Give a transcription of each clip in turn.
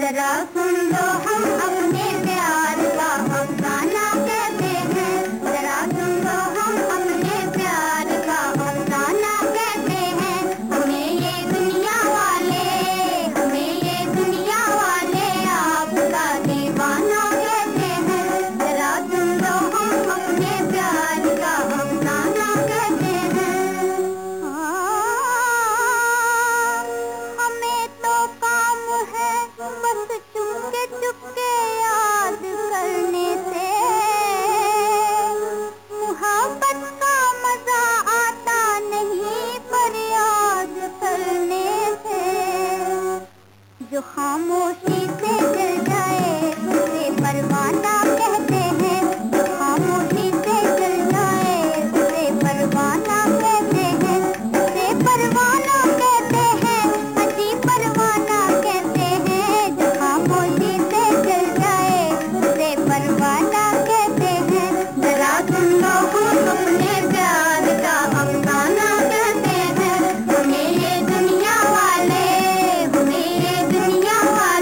जरा सुन लो हम अपने प्यार का अफसाना कहते हैं, जरा सुन लो हम अपने प्यार का अफसाना कहते हैं। हमें ये दुनिया वाले आपका दीवाना कहते हैं, जरा सुन लो हम अपने प्यार का अफसाना कहते हैं। हमें तो काम है बस चुपके चुपके याद करने से, मोहब्बत का मजा आता नहीं पर याद करने से। जो खामोशी से जल जाए उसे परवाना कहते हैं, जो खामोशी से जल जाए उसे परवाना कहते हैं, उसे परवाना कहते हैं, अजी परवाना कहते हैं। जो खामोशी से जल जाए उसे परवाना कहते हैं, जरा सुन लो हम अपने प्यार का अफसाना कहते हैं। हमें ये दुनिया वाले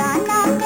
जाना